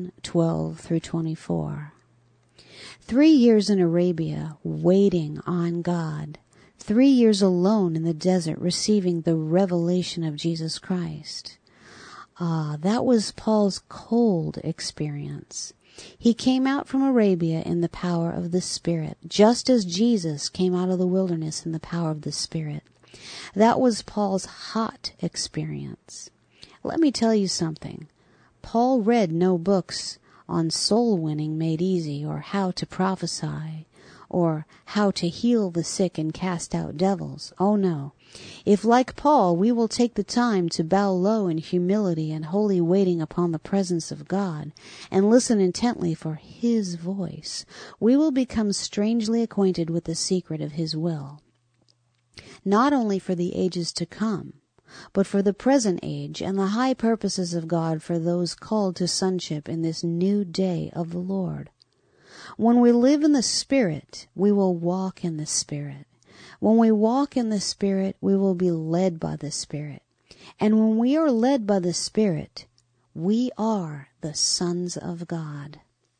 1:12-24. 3 years in Arabia, waiting on God. 3 years alone in the desert, receiving the revelation of Jesus Christ. That was Paul's cold experience. He came out from Arabia in the power of the Spirit, just as Jesus came out of the wilderness in the power of the Spirit. That was Paul's hot experience. Let me tell you something. Paul read no books on soul winning made easy, or how to prophesy, or how to heal the sick and cast out devils. Oh no. If, like Paul, we will take the time to bow low in humility and holy waiting upon the presence of God, and listen intently for his voice, we will become strangely acquainted with the secret of his will. Not only for the ages to come, but for the present age and the high purposes of God for those called to sonship in this new day of the Lord. When we live in the Spirit, we will walk in the Spirit. When we walk in the Spirit, we will be led by the Spirit. And when we are led by the Spirit, we are the sons of God.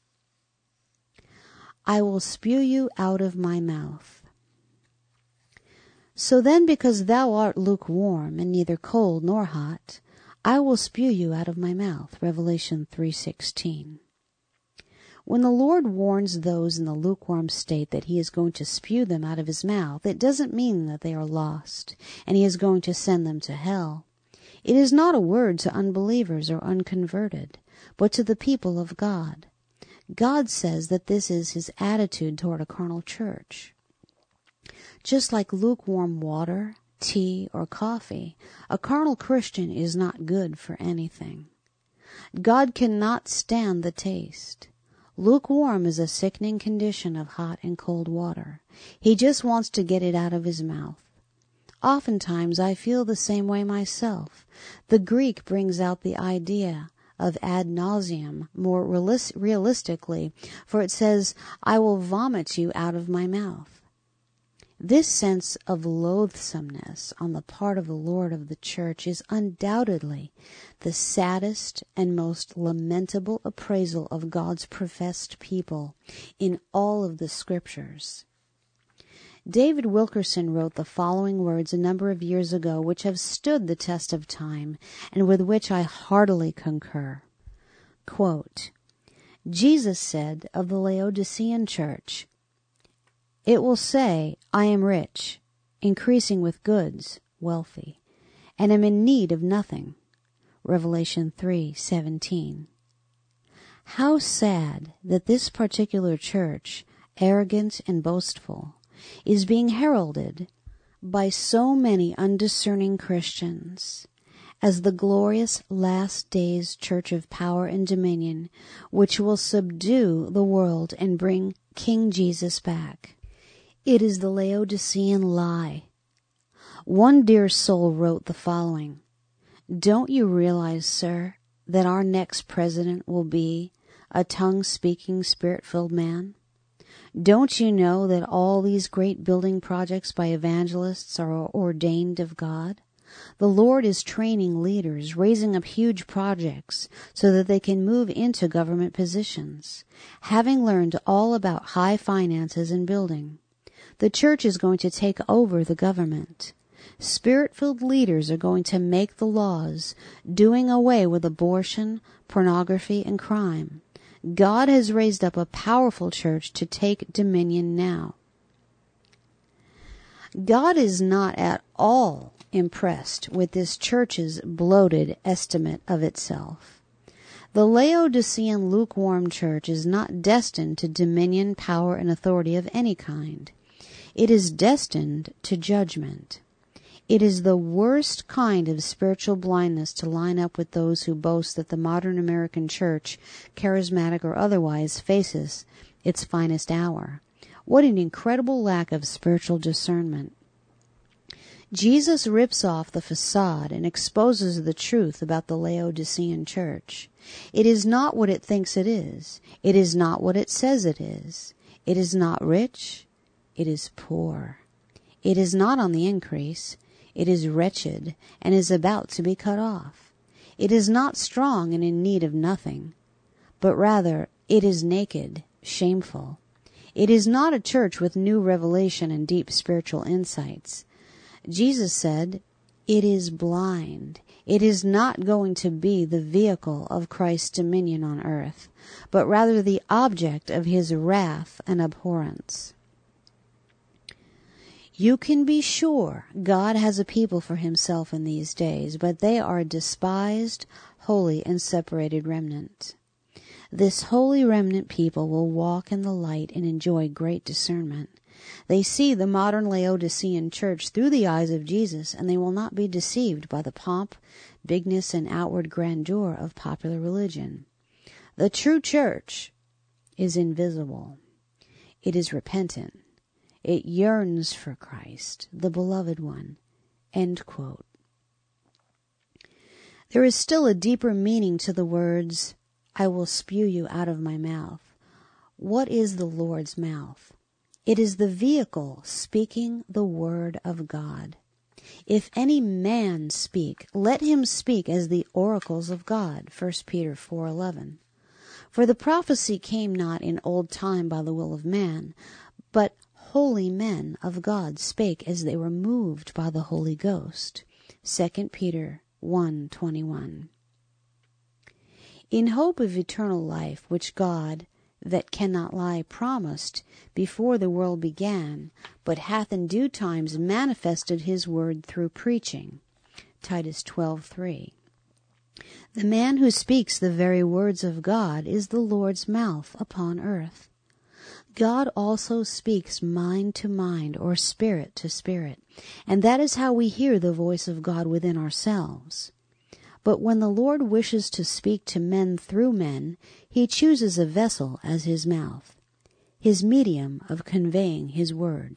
I will spew you out of my mouth. So then, because thou art lukewarm and neither cold nor hot, I will spew you out of my mouth. Revelation 3:16. When the Lord warns those in the lukewarm state that he is going to spew them out of his mouth, it doesn't mean that they are lost and he is going to send them to hell. It is not a word to unbelievers or unconverted, but to the people of God. God says that this is his attitude toward a carnal church. Just like lukewarm water, tea, or coffee, a carnal Christian is not good for anything. God cannot stand the taste. Lukewarm is a sickening condition of hot and cold water. He just wants to get it out of his mouth. Oftentimes I feel the same way myself. The Greek brings out the idea of ad nauseam more realistically, for it says, "I will vomit you out of my mouth." This sense of loathsomeness on the part of the Lord of the church is undoubtedly the saddest and most lamentable appraisal of God's professed people in all of the scriptures. David Wilkerson wrote the following words a number of years ago, which have stood the test of time and with which I heartily concur. Quote, Jesus said of the Laodicean church, "It will say, I am rich, increasing with goods, wealthy, and am in need of nothing." Revelation 3:17. How sad that this particular church, arrogant and boastful, is being heralded by so many undiscerning Christians as the glorious last days church of power and dominion, which will subdue the world and bring King Jesus back. It is the Laodicean lie. One dear soul wrote the following, "Don't you realize, sir, that our next president will be a tongue-speaking, spirit-filled man? Don't you know that all these great building projects by evangelists are ordained of God? The Lord is training leaders, raising up huge projects so that they can move into government positions, having learned all about high finances and building. The church is going to take over the government. Spirit-filled leaders are going to make the laws, doing away with abortion, pornography, and crime. God has raised up a powerful church to take dominion now. God is not at all impressed with this church's bloated estimate of itself. The Laodicean lukewarm church is not destined to dominion, power, and authority of any kind. It is destined to judgment. It is the worst kind of spiritual blindness to line up with those who boast that the modern American church, charismatic or otherwise, faces its finest hour. What an incredible lack of spiritual discernment. Jesus rips off the facade and exposes the truth about the Laodicean church. It is not what it thinks it is. It is not what it says it is. It is not rich. It is poor. It is not on the increase. It is wretched and is about to be cut off. It is not strong and in need of nothing, but rather it is naked, shameful. It is not a church with new revelation and deep spiritual insights. Jesus said, it is blind. It is not going to be the vehicle of Christ's dominion on earth, but rather the object of his wrath and abhorrence. You can be sure God has a people for himself in these days, but they are a despised, holy, and separated remnant. This holy remnant people will walk in the light and enjoy great discernment. They see the modern Laodicean church through the eyes of Jesus, and they will not be deceived by the pomp, bigness, and outward grandeur of popular religion. The true church is invisible. It is repentant. It yearns for Christ, the beloved one. End quote. There is still a deeper meaning to the words, I will spew you out of my mouth. What is the Lord's mouth? It is the vehicle speaking the word of God. If any man speak, let him speak as the oracles of God. 1 Peter 4:11. For the prophecy came not in old time by the will of man, but holy men of God spake as they were moved by the Holy Ghost. 2 Peter 1:21. In hope of eternal life, which God, that cannot lie, promised before the world began, but hath in due times manifested his word through preaching. Titus 12:3. The man who speaks the very words of God is the Lord's mouth upon earth. God also speaks mind to mind or spirit to spirit, and that is how we hear the voice of God within ourselves. But when the Lord wishes to speak to men through men, he chooses a vessel as his mouth, his medium of conveying his word.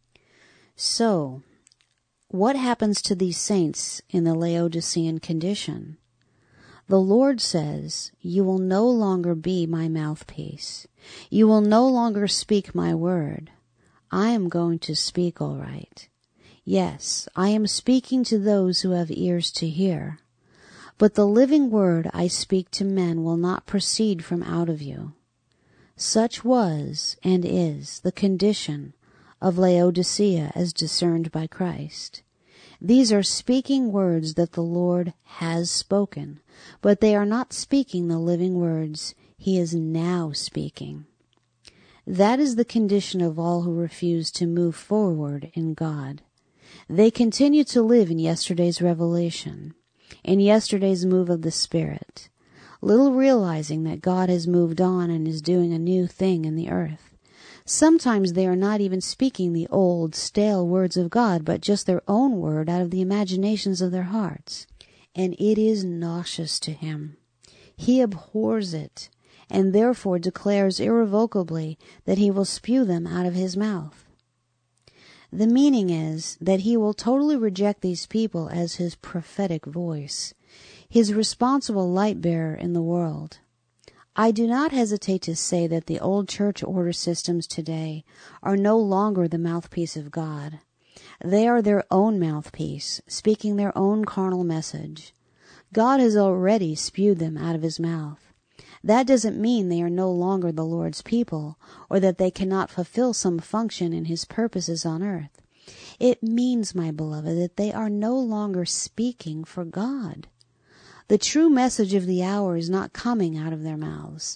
So, what happens to these saints in the Laodicean condition? The Lord says, you will no longer be my mouthpiece. You will no longer speak my word. I am going to speak all right. Yes, I am speaking to those who have ears to hear. But the living word I speak to men will not proceed from out of you. Such was and is the condition of Laodicea as discerned by Christ. These are speaking words that the Lord has spoken, but they are not speaking the living words he is now speaking. That is the condition of all who refuse to move forward in God. They continue to live in yesterday's revelation, in yesterday's move of the Spirit, little realizing that God has moved on and is doing a new thing in the earth. Sometimes they are not even speaking the old, stale words of God, but just their own word out of the imaginations of their hearts. And it is nauseous to him. He abhors it, and therefore declares irrevocably that he will spew them out of his mouth. The meaning is that he will totally reject these people as his prophetic voice, his responsible light-bearer in the world. I do not hesitate to say that the old church order systems today are no longer the mouthpiece of God. They are their own mouthpiece, speaking their own carnal message. God has already spewed them out of his mouth. That doesn't mean they are no longer the Lord's people, or that they cannot fulfill some function in his purposes on earth. It means, my beloved, that they are no longer speaking for God. The true message of the hour is not coming out of their mouths.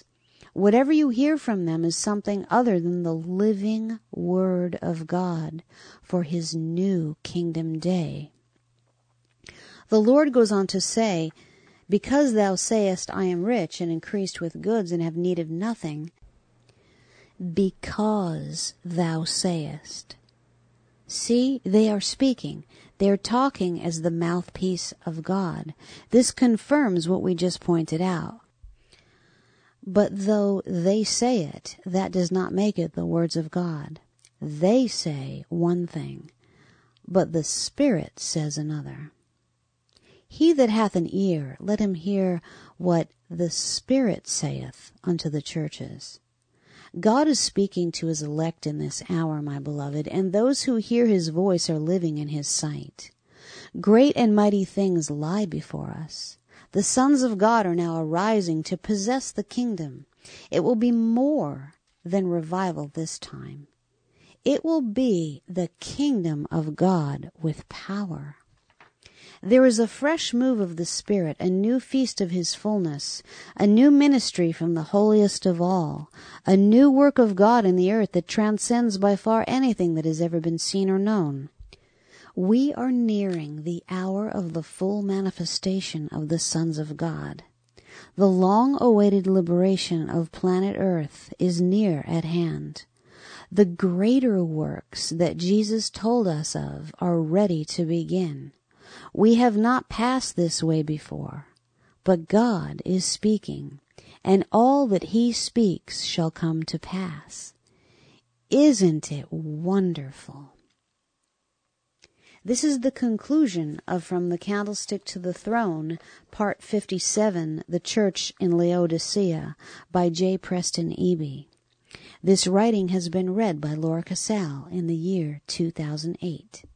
Whatever you hear from them is something other than the living Word of God for His new kingdom day. The Lord goes on to say, because thou sayest, I am rich and increased with goods and have need of nothing, because thou sayest. See, they are speaking. They are talking as the mouthpiece of God. This confirms what we just pointed out. But though they say it, that does not make it the words of God. They say one thing, but the Spirit says another. He that hath an ear, let him hear what the Spirit saith unto the churches. God is speaking to His elect in this hour, my beloved, and those who hear His voice are living in His sight. Great and mighty things lie before us. The sons of God are now arising to possess the kingdom. It will be more than revival this time. It will be the kingdom of God with power. There is a fresh move of the Spirit, a new feast of His fullness, a new ministry from the holiest of all, a new work of God in the earth that transcends by far anything that has ever been seen or known. We are nearing the hour of the full manifestation of the sons of God. The long-awaited liberation of planet Earth is near at hand. The greater works that Jesus told us of are ready to begin. We have not passed this way before, but God is speaking, and all that He speaks shall come to pass. Isn't it wonderful? This is the conclusion of From the Candlestick to the Throne, Part 57, The Church in Laodicea, by J. Preston Eby. This writing has been read by Laura Casal in the year 2008.